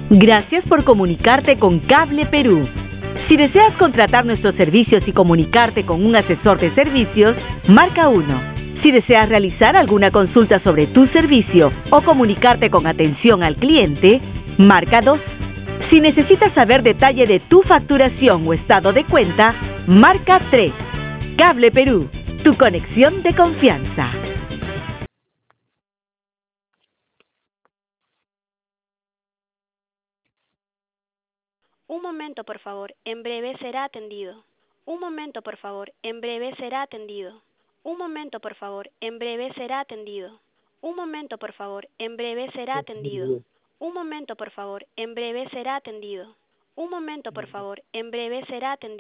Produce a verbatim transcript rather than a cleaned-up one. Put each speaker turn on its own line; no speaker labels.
Gracias por comunicarte con Cable Perú. Si deseas contratar nuestros servicios y comunicarte con un asesor de servicios, marca uno. Si deseas realizar alguna consulta sobre tu servicio o comunicarte con atención al cliente, marca dos. Si necesitas saber detalle de tu facturación o estado de cuenta, marca tres. Cable Perú, tu conexión de confianza.
Un momento, por favor. En breve será atendido. Un momento, por favor. En breve será atendido. Un momento, por favor. En breve será atendido. Un momento, por favor. En breve será atendido. Un momento, por favor. En breve será atendido. Un momento, por favor. En breve será atendido.